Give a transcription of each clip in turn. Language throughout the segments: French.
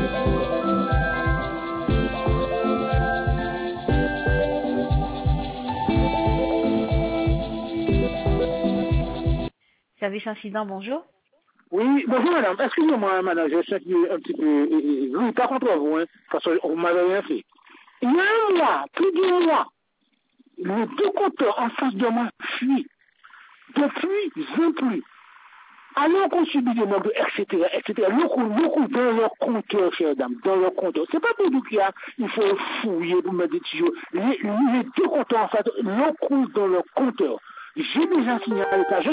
Service incident, bonjour. Oui, bonjour madame. Excusez-moi madame, je suis un petit peu... Oui, pas contre vous, hein, parce qu'on m'avait rien fait. Il y a un mois, plus d'un mois, les deux compteurs en face de moi fuient. Depuis, ils n'ont plus. Alors qu'on subit des manques, etc., etc., beaucoup dans leur compteur, chère dame, dans leur compteur. C'est pas pour nous qu'il y a, il faut fouiller pour mettre des tuyaux. Les deux compteurs en face, l'eau coule dans leur compteur. J'ai déjà signalé ça.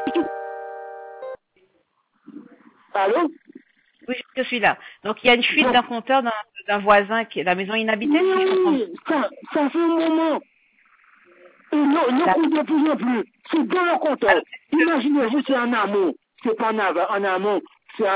Allô? Oui, je suis là. Donc, il y a une fuite d'un compteur d'un voisin qui est la maison inhabitée, si je comprends. Oui, ça fait un moment. Et l'eau coule de plus en plus. C'est dans leur compteur. Imaginez-vous, c'est en amont. C'est pas en amont. C'est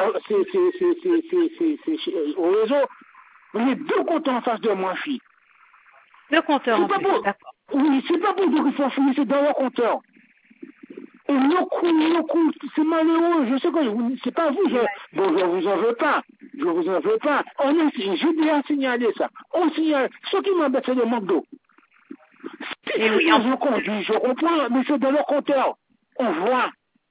au réseau. Les deux compteurs en face de moi, fille. Deux compteurs en plus, d'accord. Oui, c'est pas pour dire qu'il faut fouiller, c'est dans leur compteur. Et l'eau coule, c'est malheureux. Je sais que c'est pas vous, je vous en veux pas. Je vous en veux pas. J'ai déjà signalé ça. On signale. Ce qui m'embête, c'est le manque d'eau. Et oui, je conduis, je comprends, mais c'est dans leur compteur. On voit.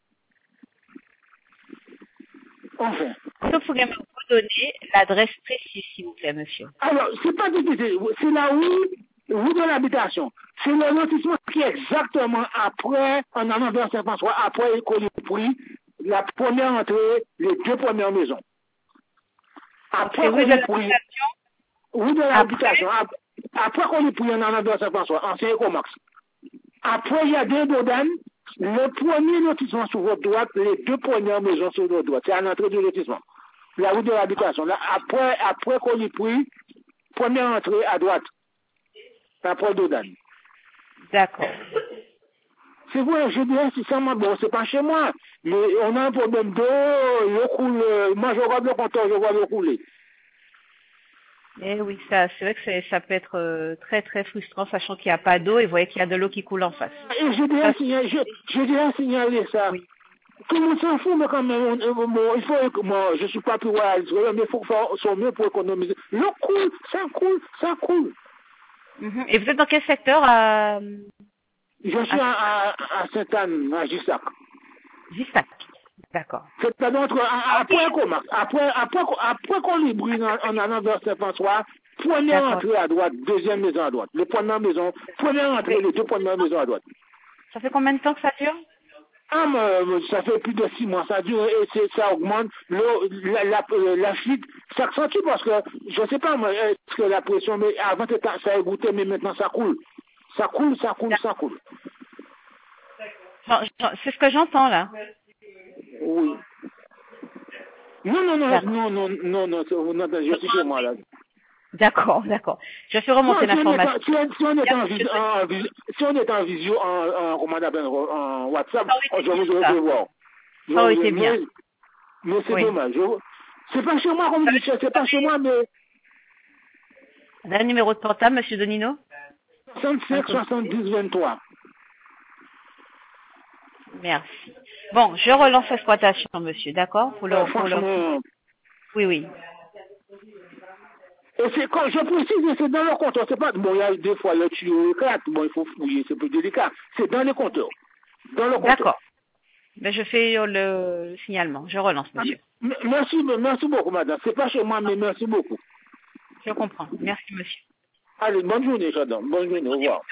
Enfin. Est-ce que vous pourriez me donner l'adresse précise, s'il vous plaît, monsieur? Alors, c'est pas difficile. C'est la rue de l'habitation. C'est le lotissement qui est exactement après, en allant vers Saint-François, après Colibri, la première entrée, les deux premières maisons. Après Colibri, rue de l'habitation. Après Colibri, en allant vers Saint-François, ancien Ecomax. Après, il y a deux Dodanes. Le premier lotissement sur votre droite, les deux premières maisons sur votre droite. C'est à l'entrée du lotissement. La rue de l'habitation. Là, après Colibri, première entrée à droite. Après Dodane. D'accord. C'est vrai, je dirais sincèrement, bon, c'est pas chez moi, mais on a un problème d'eau, l'eau coule, moi je regarde le compteur, je vois l'eau couler. Eh oui, c'est vrai que ça peut être très très frustrant, sachant qu'il n'y a pas d'eau et vous voyez qu'il y a de l'eau qui coule en face. Et j'ai déjà signalé ça. Oui. Tout le monde s'en fout, mais quand même, il faut, moi, je suis pas plus royal, mais il faut faire son mieux pour économiser. L'eau coule, ça coule. Et vous êtes dans quel secteur Je suis à Sainte-Anne, à Gissac. Gissac, d'accord. C'est pas d'autre, après Comax, après Colibri, en allant vers Saint-François, première entrée à droite, deuxième maison à droite. Les premières maisons, première entrée, les deux premières maisons à droite. Ça fait combien de temps que ça dure? Ça fait plus de 6 mois, ça dure et ça augmente. La fuite s'accentue parce que, je sais pas, moi, est-ce que la pression, mais avant ça égoutait, mais maintenant ça coule. Ça coule. C'est ce que j'entends là. Oui. Non, je suis chez moi là. D'accord. Je fais remonter l'information. Si on est en visio, en WhatsApp, je vous aurais fait voir. Ça aurait été bien. Mais c'est dommage. C'est pas chez moi, comme vous dites, c'est pas chez moi, mais... Le numéro de portable, monsieur Donino? 65 70 23. Merci. Bon, je relance l'exploitation, monsieur, d'accord? Oui. Et c'est quand je précise, c'est dans le compteur. C'est pas, bon, il y a des fois le tuyau éclate, bon, il faut fouiller, c'est plus délicat. C'est dans les compteurs. D'accord. Mais je fais le signalement. Je relance, monsieur. Merci beaucoup, madame. C'est pas chez moi, mais merci beaucoup. Je comprends. Merci, monsieur. Allez, bonne journée, madame. Bonne journée. Au revoir.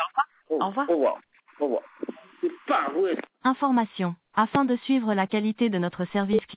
Au revoir. C'est pas vrai. Information. Afin de suivre la qualité de notre service